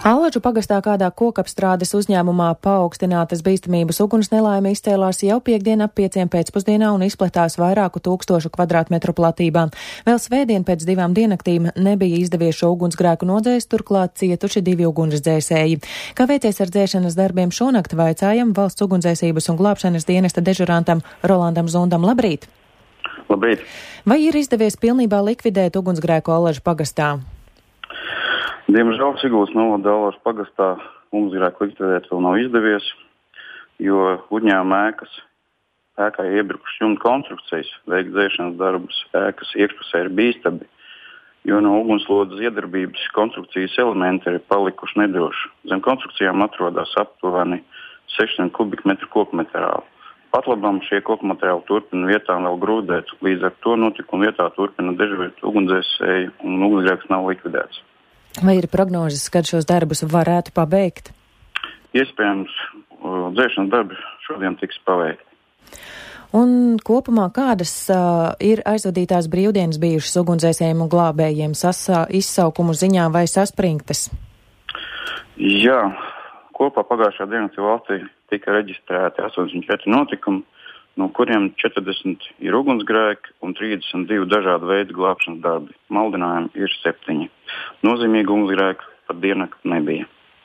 Allažu pagastā kādā kokapstrādes uzņēmumā paaugstinātas bīstamības uguns nelaime izcēlās jau piekdien ap 5 pēcpusdienā un izplatās vairāku tūkstošu kvadrātmetru platībā. Vēl svētdien pēc 2 diennaktīm nebija izdevies šo ugunsgrēku nodzēst, turklāt cietuši 2 ugunsdzēsēji. Kā veicies ar dzēšanas darbiem šonakt, vaicājam valsts ugunsdzēsības un glābšanas dienesta dežurantam Rolandam Zundam. Labrīt! Labrīt! Vai ir izdevies pilnībā likvidēt ugunsgrēku Allažu pagastā? Diemžēl Siguldas novada Allažu pagastā ugunsgrēku likvidēt vēl nav izdevies, jo uzņēmuma ēkā iebrukušas jumta konstrukcijas, veikt dzēšanas darbus ēkas iekšpusē ir bīstami, jo no ugunslodes iedarbības konstrukcijas elementi ir palikuši nedroši. Zem konstrukcijām atrodas aptuveni 600 kubikmetru koku materiālu. Patlabam šie koku materiāli turpina vietām vēl grūdēt, līdz ar to notikuma vietā turpina dežurēt ugunsdzēsēji un ugunsgrēks nav likvidēts. Vai ir prognozes, kad šos darbus varētu pabeigt? Iespējams, dzēšanas darbi šodien tiks paveikti. Un kopumā kādas ir aizvadītās brīvdienas bijušas ugunsdzēsējiem un glābējiem izsaukumu ziņā vai saspringtas? Jā, kopā pagājušā diennaktī valstī tika reģistrēti 84 notikumi, no kuriem 40 ir ugunsgrēki un 32 dažādu veidu glābšanas darbi. Maldinājumi ir 7. Nozīmīgi ugunsgrēki pat diennakti nebija.